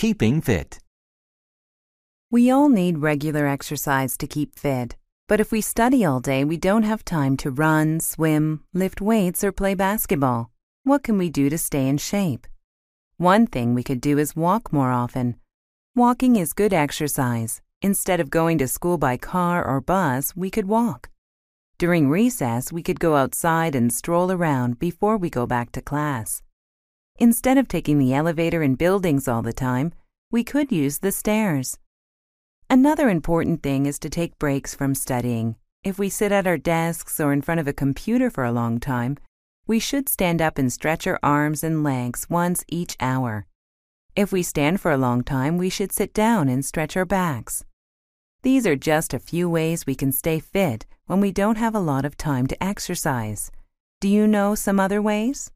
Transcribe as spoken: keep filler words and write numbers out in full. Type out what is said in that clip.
keeping fit. We all need regular exercise to keep fit, but if we study all day, we don't have time to run, swim, lift weights, or play basketball. What can we do to stay in shape? One thing we could do is walk more often. Walking is good exercise. Instead of going to school by car or bus, we could walk. During recess, we could go outside and stroll around before we go back to class. Instead of taking the elevator in buildings all the time, we could use the stairs. Another important thing is to take breaks from studying. If we sit at our desks or in front of a computer for a long time, we should stand up and stretch our arms and legs once each hour. If we stand for a long time, we should sit down and stretch our backs. These are just a few ways we can stay fit when we don't have a lot of time to exercise. Do you know some other ways?